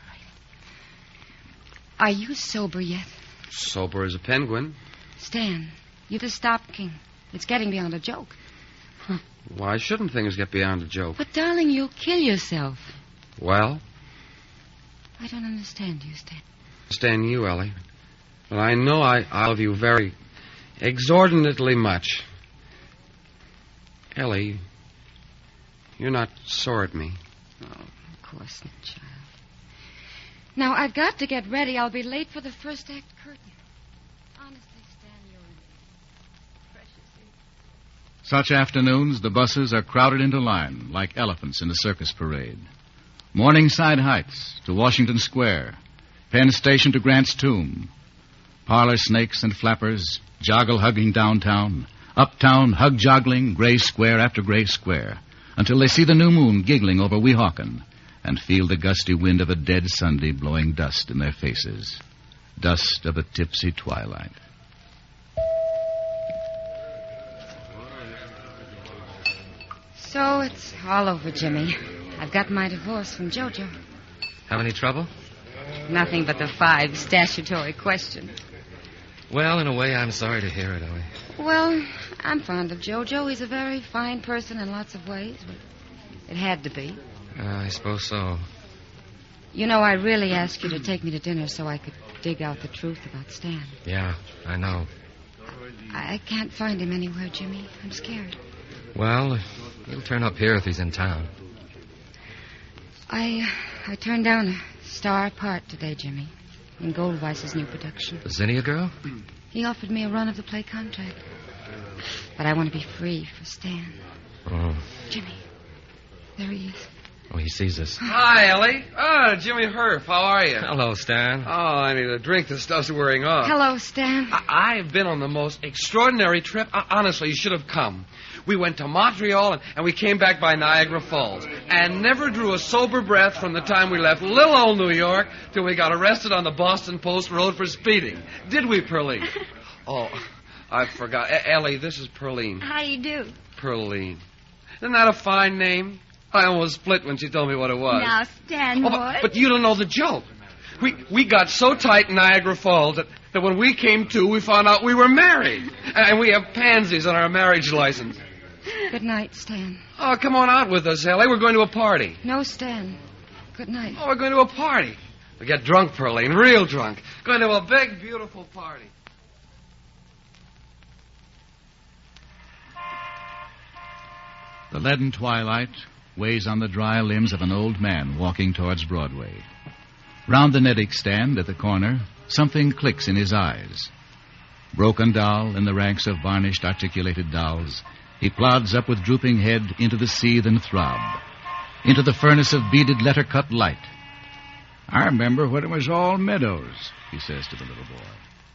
Are you sober yet? Sober as a penguin. Stan, you just stop, King. It's getting beyond a joke. Why shouldn't things get beyond a joke? But, darling, you'll kill yourself. Well? I don't understand you, Stan. I understand you, Ellie. But I know I love you very exorbitantly much. Ellie, you're not sore at me. Oh, of course not, child. Now, I've got to get ready. I'll be late for the first act curtain. Honestly, Stan, you're in precious. Such afternoons, the buses are crowded into line like elephants in a circus parade. Morningside Heights to Washington Square, Penn Station to Grant's Tomb. Parlor snakes and flappers joggle hugging downtown, uptown hug joggling gray square after gray square, until they see the new moon giggling over Weehawken and feel the gusty wind of a dead Sunday blowing dust in their faces. Dust of a tipsy twilight. So it's all over, Jimmy. I've got my divorce from Jojo. Have any trouble? Nothing but the 5 statutory questions. Well, in a way, I'm sorry to hear it, Ellie. Well, I'm fond of Jojo. He's a very fine person in lots of ways, but it had to be. I suppose so. You know, I really asked you to take me to dinner so I could dig out the truth about Stan. Yeah, I know. I can't find him anywhere, Jimmy. I'm scared. Well, he'll turn up here if he's in town. I turned down a star part today, Jimmy, in Goldweiss's new production. The Zinnia girl? He offered me a run-of-the-play contract. But I want to be free for Stan. Oh. Jimmy, there he is. Oh, he sees us. Hi, Ellie. Oh, Jimmy Herf. How are you? Hello, Stan. Oh, I need a drink. This stuff's wearing off. Hello, Stan. I've been on the most extraordinary trip. Honestly, you should have come. We went to Montreal, and we came back by Niagara Falls. And never drew a sober breath from the time we left little old New York till we got arrested on the Boston Post Road for speeding. Did we, Pearline? Oh, I forgot. Ellie, this is Pearline. How you do? Pearline. Isn't that a fine name? I almost split when she told me what it was. Now, Stan, but you don't know the joke. We got so tight in Niagara Falls that when we came to, we found out we were married. And we have pansies on our marriage license. Good night, Stan. Oh, come on out with us, Ellie. We're going to a party. No, Stan. Good night. Oh, we're going to a party. We get drunk, Pearline, real drunk. Going to a big, beautiful party. The leaden twilight weighs on the dry limbs of an old man walking towards Broadway. Round the Nedick stand at the corner, something clicks in his eyes. Broken doll in the ranks of varnished, articulated dolls, he plods up with drooping head into the seethe and throb, into the furnace of beaded letter-cut light. I remember when it was all meadows, he says to the little boy.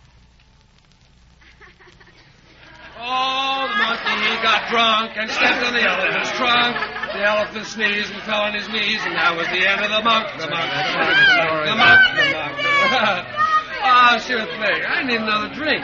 Oh, the monkey, he got drunk and stepped on the elephant's trunk. The elephant sneezed and fell on his knees, and that was the end of the monk. The monk. Oh, sure thing. I need another drink.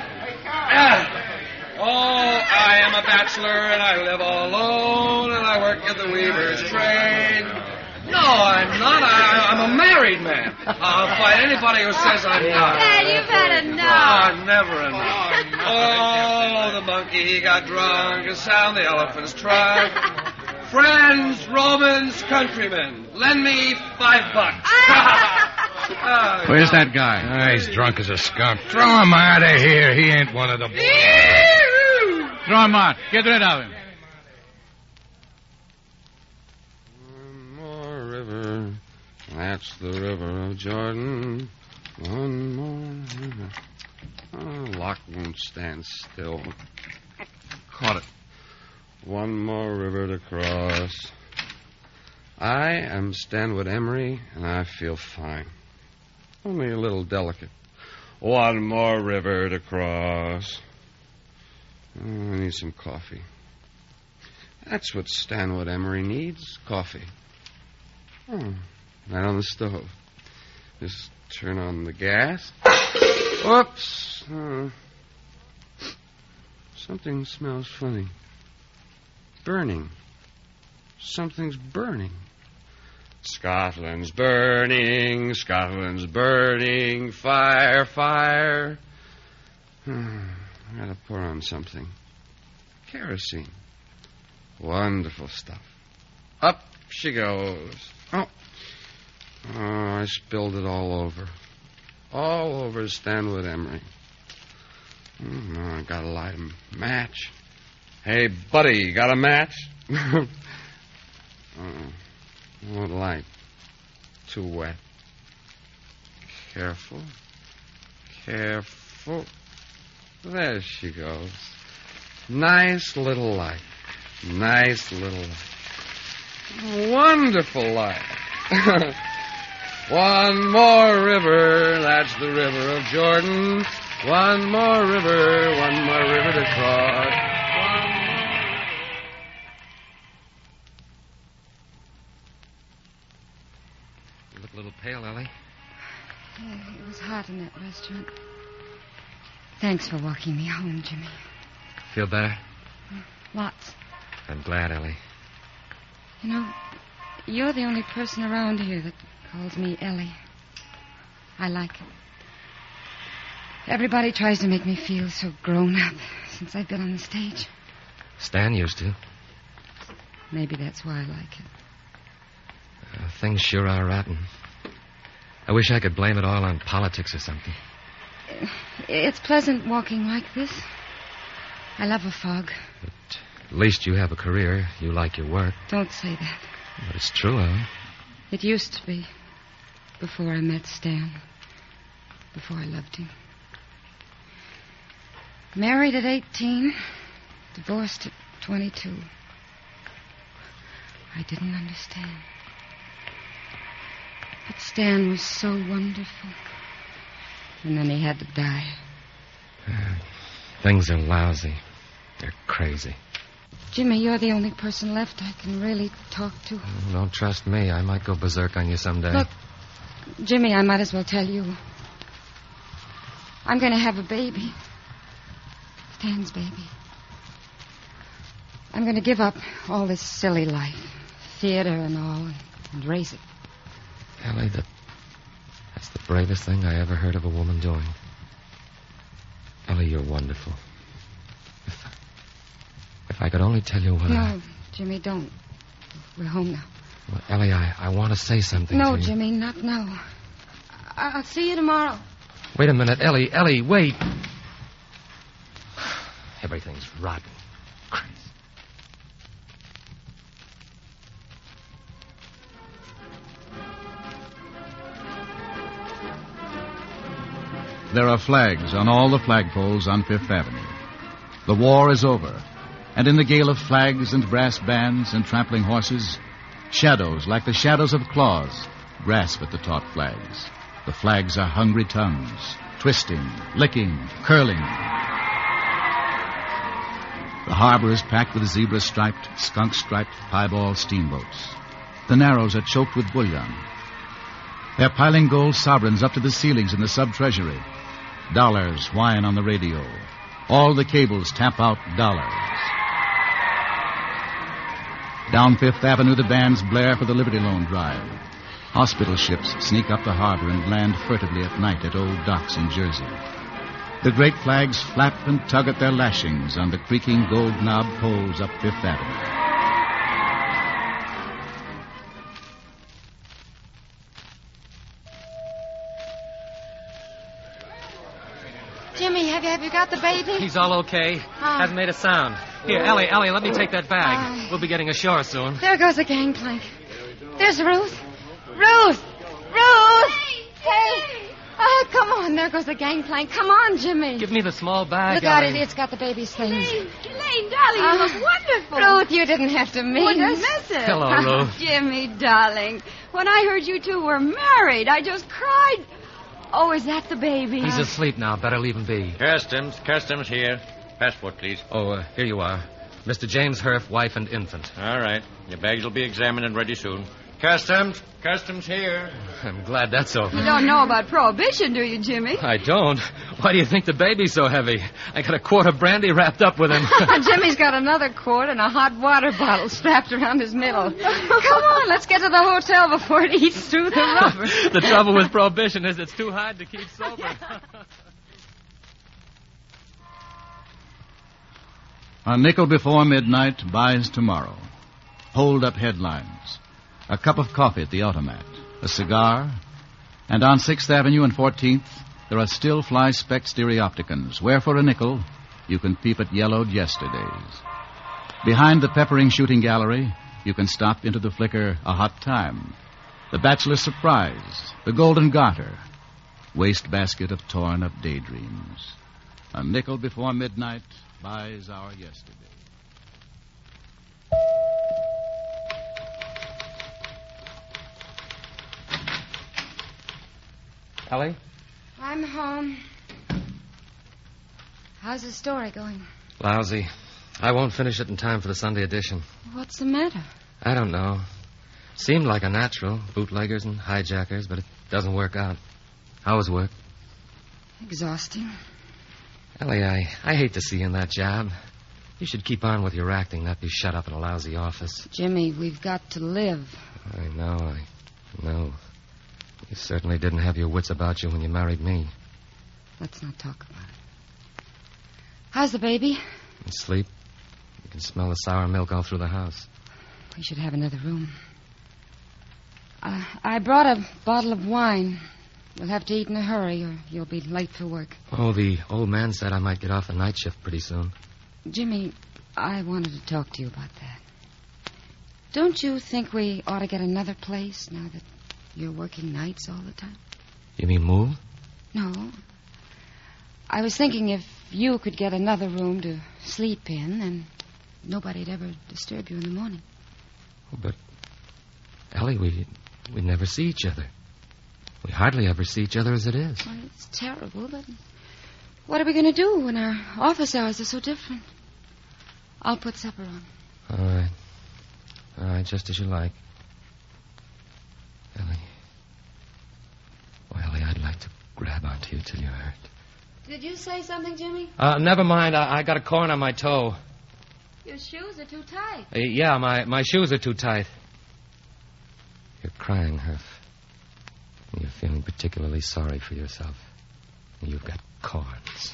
Oh, I am a bachelor, and I live all alone, and I work at the weaver's trade. No, I'm not. I'm a married man. I'll fight anybody who says I'm not. Dad, you've had enough. Oh, never enough. Oh, the monkey, he got drunk and sound the elephant's trunk. Friends, Romans, countrymen, lend me $5. Where's that guy? He's drunk as a skunk. Throw him out of here. He ain't one of the boys. Throw him out. Get rid of him. One more river. That's the river of Jordan. One more river. Oh, Locke won't stand still. Caught it. One more river to cross. I am Stanwood Emery, and I feel fine. Only a little delicate. One more river to cross. Oh, I need some coffee. That's what Stanwood Emery needs, coffee. Oh, right on the stove. Just turn on the gas. Whoops. Something smells funny. Burning. Something's burning. Scotland's burning. Scotland's burning. Fire, fire. I gotta pour on something. Kerosene. Wonderful stuff. Up she goes. Oh, I spilled it all over. All over Stanwood Emery. I gotta light a match. Hey, buddy, got a match? Won't light. Too wet. Careful. Careful. There she goes. Nice little light. Nice little light. Wonderful light. One more river, that's the river of Jordan. One more river to cross. You look a little pale, Ellie. Yeah, it was hot in that restaurant. Thanks for walking me home, Jimmy. Feel better? Lots. I'm glad, Ellie. You know, you're the only person around here that calls me Ellie. I like it. Everybody tries to make me feel so grown up since I've been on the stage. Stan used to. Maybe that's why I like it. Things sure are rotten. I wish I could blame it all on politics or something. It's pleasant walking like this. I love a fog. At least you have a career. You like your work. Don't say that. But it's true, Ellie. It used to be. Before I met Stan. Before I loved him. Married at 18. Divorced at 22. I didn't understand. But Stan was so wonderful. And then he had to die. Things are lousy. They're crazy. Jimmy, you're the only person left I can really talk to. Don't trust me. I might go berserk on you someday. Look, Jimmy, I might as well tell you. I'm going to have a baby. Stan's baby. I'm going to give up all this silly life. Theater and all, and raise it. Ellie, that's the bravest thing I ever heard of a woman doing. Ellie, you're wonderful. If I could only tell you what No, Jimmy, don't. We're home now. Well, Ellie, I want to say something to No, you. Jimmy, not now. I'll see you tomorrow. Wait a minute, Ellie, wait. Everything's rotten. There are flags on all the flagpoles on Fifth Avenue. The war is over, and in the gale of flags and brass bands and trampling horses, shadows like the shadows of claws grasp at the taut flags. The flags are hungry tongues, twisting, licking, curling. The harbor is packed with zebra-striped, skunk-striped piebald steamboats. The Narrows are choked with bullion. They're piling gold sovereigns up to the ceilings in the sub-treasury. Dollars whine on the radio. All the cables tap out dollars. Down Fifth Avenue, the bands blare for the Liberty Loan Drive. Hospital ships sneak up the harbor and land furtively at night at old docks in Jersey. The great flags flap and tug at their lashings on the creaking gold knob poles up Fifth Avenue. Jimmy, have you got the baby? He's all okay. Hasn't made a sound. Here, Ellie, let me take that bag. We'll be getting ashore soon. There goes the gangplank. There's Ruth. Ruth! Hey! Oh, come on. There goes the gangplank. Come on, Jimmy. Give me the small bag, Look at Ellie. it. It's got the baby's things. Elaine, darling, you look wonderful. Ruth, you didn't have to meet Wouldn't us. miss it. Hello, Ruth. Jimmy, darling, when I heard you two were married, I just cried. Oh, is that the baby? He's asleep now. Better leave him be. Customs here. Passport, please. Oh, here you are. Mr. James Herf, wife and infant. All right. Your bags will be examined and ready soon. Customs here. I'm glad that's over. You don't know about prohibition, do you, Jimmy? I don't. Why do you think the baby's so heavy? I got a quart of brandy wrapped up with him. Jimmy's got another quart and a hot water bottle strapped around his middle. Come on, let's get to the hotel before it eats through the rubber. The trouble with prohibition is it's too hard to keep sober. A nickel before midnight buys tomorrow. Hold-up headlines. A cup of coffee at the automat. A cigar. And on 6th Avenue and 14th, there are still fly-specked stereopticons, where for a nickel, you can peep at yellowed yesterdays. Behind the peppering shooting gallery, you can stop into the flicker A Hot Time, The Bachelor's Surprise, The Golden Garter, wastebasket of torn-up daydreams. A nickel before midnight buys our yesterday. Ellie? I'm home. How's the story going? Lousy. I won't finish it in time for the Sunday edition. What's the matter? I don't know. Seemed like a natural. Bootleggers and hijackers, but it doesn't work out. How was work? Exhausting. Ellie, I hate to see you in that job. You should keep on with your acting, not be shut up in a lousy office. Jimmy, we've got to live. I know. You certainly didn't have your wits about you when you married me. Let's not talk about it. How's the baby? Asleep. You can smell the sour milk all through the house. We should have another room. I brought a bottle of wine. We'll have to eat in a hurry, or you'll be late for work. Oh, the old man said I might get off the night shift pretty soon. Jimmy, I wanted to talk to you about that. Don't you think we ought to get another place now that you're working nights all the time? You mean move? No. I was thinking if you could get another room to sleep in, then nobody'd ever disturb you in the morning. But, Ellie, we never see each other. We hardly ever see each other as it is. Well, it's terrible, but what are we going to do when our office hours are so different? I'll put supper on. All right. All right, just as you like. Ellie. Oh, Ellie, I'd like to grab onto you till you're hurt. Did you say something, Jimmy? Never mind. I got a corn on my toe. Your shoes are too tight. Yeah, my shoes are too tight. You're crying, Herf. You're feeling particularly sorry for yourself. You've got corns.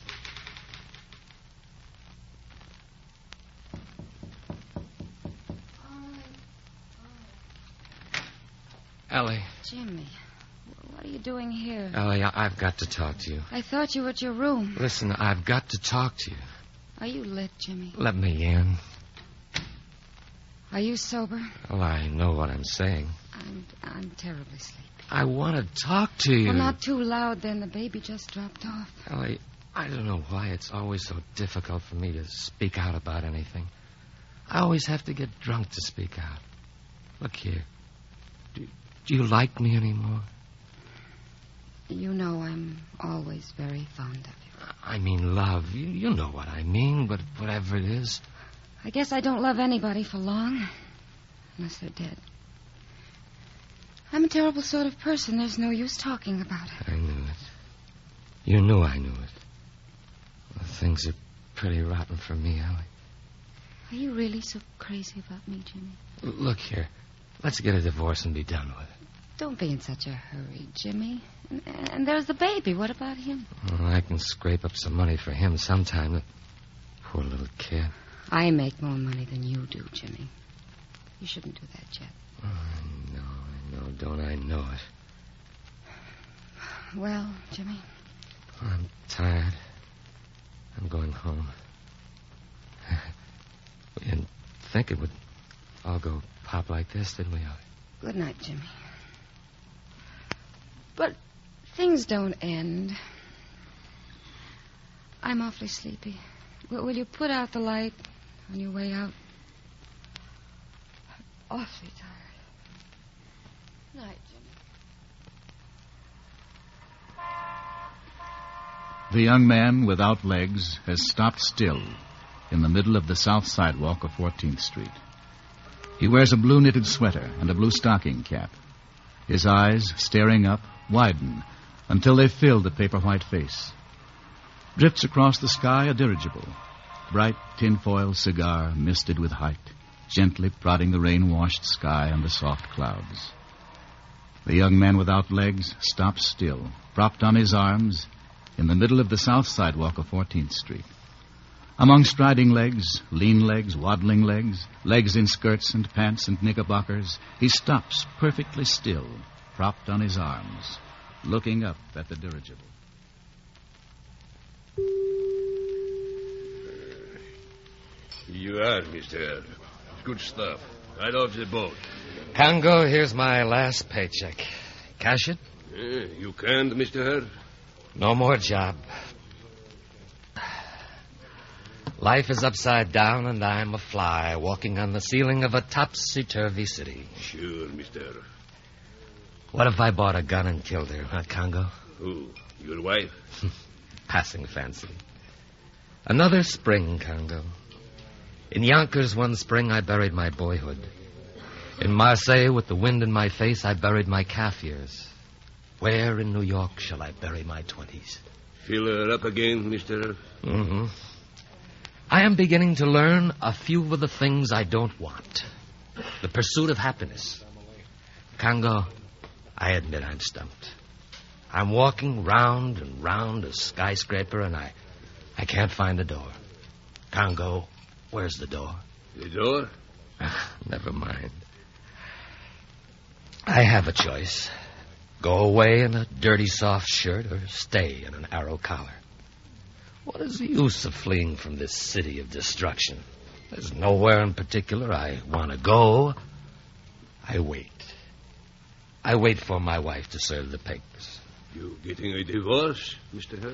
Ellie. Jimmy, what are you doing here? Ellie, I've got to talk to you. I thought you were at your room. Listen, I've got to talk to you. Are you lit, Jimmy? Let me in. Are you sober? Well, I know what I'm saying. I'm terribly sleepy. I want to talk to you. Well, not too loud then. The baby just dropped off. Ellie, I don't know why it's always so difficult for me to speak out about anything. I always have to get drunk to speak out. Look here. Do you like me anymore? You know I'm always very fond of you. I mean love. You know what I mean, but whatever it is. I guess I don't love anybody for long, unless they're dead. I'm a terrible sort of person. There's no use talking about it. I knew it. You knew I knew it. Well, things are pretty rotten for me, Ellie. Are you really so crazy about me, Jimmy? Look here. Let's get a divorce and be done with it. Don't be in such a hurry, Jimmy. And there's the baby. What about him? Well, I can scrape up some money for him sometime. The poor little kid. I make more money than you do, Jimmy. You shouldn't do that yet. Oh, I know. Don't I know it? Well, Jimmy. I'm tired. I'm going home. We didn't think it would all go pop like this, did we, Ellie? Good night, Jimmy. But things don't end. I'm awfully sleepy. Will you put out the light on your way out? I'm awfully tired. Night, Jimmy. The young man without legs has stopped still in the middle of the south sidewalk of 14th Street. He wears a blue knitted sweater and a blue stocking cap. His eyes, staring up, widen until they fill the paper-white face. Drifts across the sky a dirigible, bright tinfoil cigar misted with height, gently prodding the rain-washed sky and the soft clouds. The young man without legs stops still, propped on his arms, in the middle of the south sidewalk of 14th Street. Among striding legs, lean legs, waddling legs, legs in skirts and pants and knickerbockers, he stops perfectly still, propped on his arms, looking up at the dirigible. You are, Mr. Good stuff. Right off the boat. Congo, here's my last paycheck. Cash it? You can't, Mr. Herd. No more job. Life is upside down, and I'm a fly walking on the ceiling of a topsy-turvy city. Sure, Mr. What if I bought a gun and killed her, huh, Congo? Who? Your wife? Passing fancy. Another spring, Congo. In Yonkers one spring, I buried my boyhood. In Marseille, with the wind in my face, I buried my calf years. Where in New York shall I bury my 20s? Fill her up again, Mr. Mm-hmm. I am beginning to learn a few of the things I don't want. The pursuit of happiness. Congo, I admit I'm stumped. I'm walking round and round a skyscraper, and I can't find the door. Congo, where's the door? The door? Never mind. I have a choice. Go away in a dirty soft shirt or stay in an arrow collar. What is the use of fleeing from this city of destruction? There's nowhere in particular I want to go. I wait. I wait for my wife to serve the pigs. You getting a divorce, Mr. Hurt?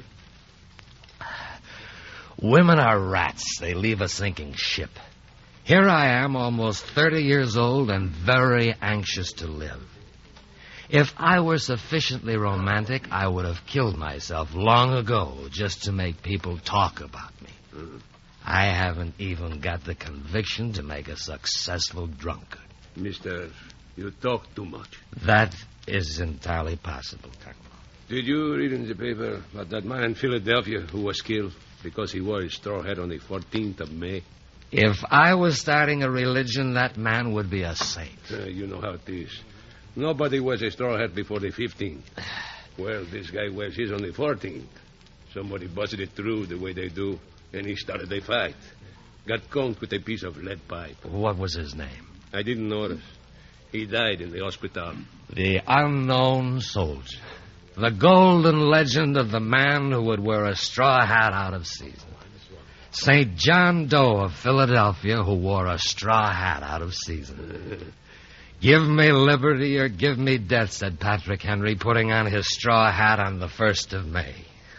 Women are rats. They leave a sinking ship. Here I am, almost 30 years old and very anxious to live. If I were sufficiently romantic, I would have killed myself long ago just to make people talk about me. I haven't even got the conviction to make a successful drunkard. Mister, you talk too much. That is entirely possible, Congo. Did you read in the paper about that man in Philadelphia who was killed because he wore his straw hat on the 14th of May? If I was starting a religion, that man would be a saint. You know how it is. Nobody wears a straw hat before the 15th. Well, this guy wears his on the 14th. Somebody busted it through the way they do, and he started a fight. Got conked with a piece of lead pipe. What was his name? I didn't notice. He died in the hospital. The unknown soldier. The golden legend of the man who would wear a straw hat out of season. St. John Doe of Philadelphia who wore a straw hat out of season. Give me liberty or give me death, said Patrick Henry, putting on his straw hat on the 1st of May.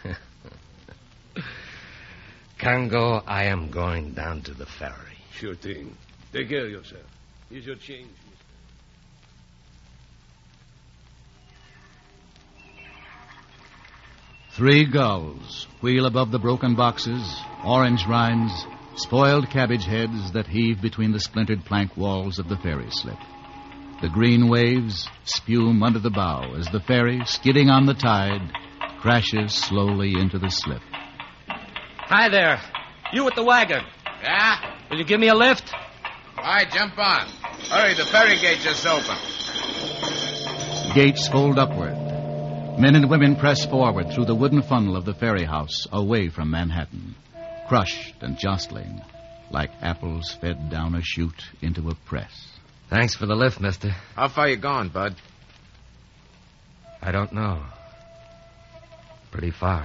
Congo, I am going down to the ferry. Sure thing. Take care of yourself. Here's your change. 3 gulls wheel above the broken boxes, orange rinds, spoiled cabbage heads that heave between the splintered plank walls of the ferry slip. The green waves spume under the bow as the ferry, skidding on the tide, crashes slowly into the slip. Hi there. You with the wagon. Yeah? Will you give me a lift? All right, jump on. Hurry, the ferry gate just opened. Gates fold upward. Men and women press forward through the wooden funnel of the ferry house, away from Manhattan, crushed and jostling, like apples fed down a chute into a press. Thanks for the lift, mister. How far you going, Bud? I don't know. Pretty far.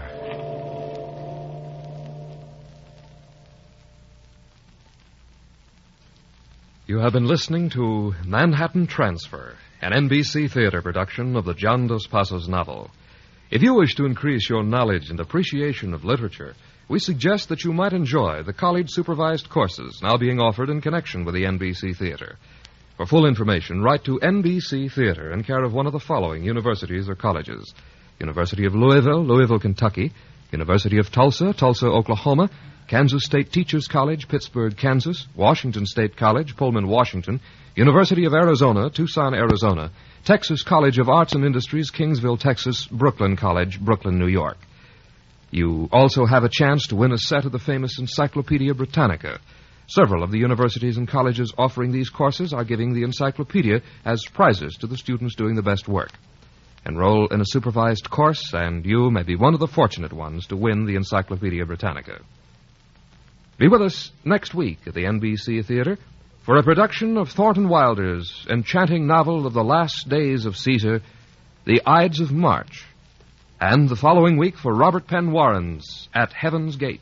You have been listening to Manhattan Transfer, an NBC theater production of the John Dos Passos novel. If you wish to increase your knowledge and appreciation of literature, we suggest that you might enjoy the college-supervised courses now being offered in connection with the NBC Theater. For full information, write to NBC Theater in care of one of the following universities or colleges: University of Louisville, Louisville, Kentucky; University of Tulsa, Tulsa, Oklahoma; Kansas State Teachers College, Pittsburgh, Kansas; Washington State College, Pullman, Washington; University of Arizona, Tucson, Arizona; Texas College of Arts and Industries, Kingsville, Texas; Brooklyn College, Brooklyn, New York. You also have a chance to win a set of the famous Encyclopedia Britannica. Several of the universities and colleges offering these courses are giving the encyclopedia as prizes to the students doing the best work. Enroll in a supervised course, and you may be one of the fortunate ones to win the Encyclopedia Britannica. Be with us next week at the NBC Theater for a production of Thornton Wilder's enchanting novel of the last days of Caesar, The Ides of March, and the following week for Robert Penn Warren's At Heaven's Gate.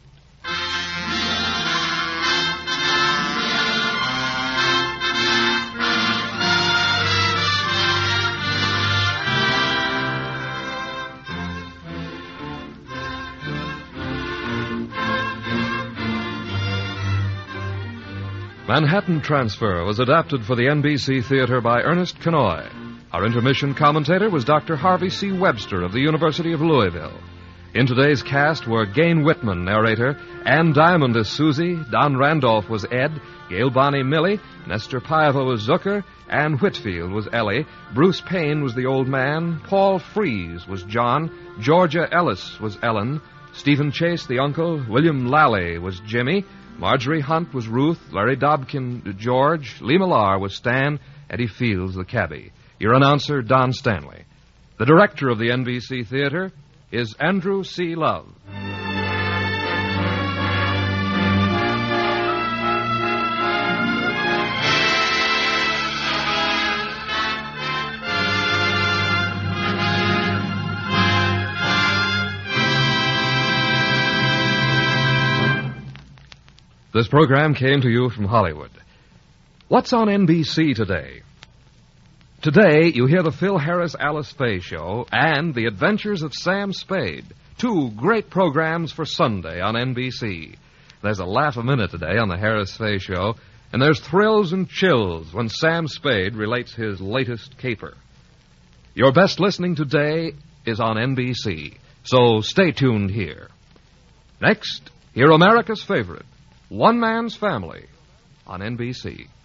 Manhattan Transfer was adapted for the NBC Theater by Ernest Kenoy. Our intermission commentator was Dr. Harvey C. Webster of the University of Louisville. In today's cast were Gain Whitman, narrator; Ann Diamond as Susie; Don Randolph was Ed; Gail Bonney Millie; Nestor Paiva was Zucker; Ann Whitfield was Ellie; Bruce Payne was the old man; Paul Freese was John; Georgia Ellis was Ellen; Stephen Chase the uncle; William Lally was Jimmy; Marjorie Hunt was Ruth; Larry Dobkin, George; Lee Millar was Stan; Eddie Fields, the cabbie. Your announcer, Don Stanley. The director of the NBC Theater is Andrew C. Love. This program came to you from Hollywood. What's on NBC today? Today, you hear the Phil Harris Alice Faye Show and The Adventures of Sam Spade, 2 great programs for Sunday on NBC. There's a laugh a minute today on the Harris Faye Show, and there's thrills and chills when Sam Spade relates his latest caper. Your best listening today is on NBC, so stay tuned here. Next, hear America's favorite, One Man's Family, on NBC.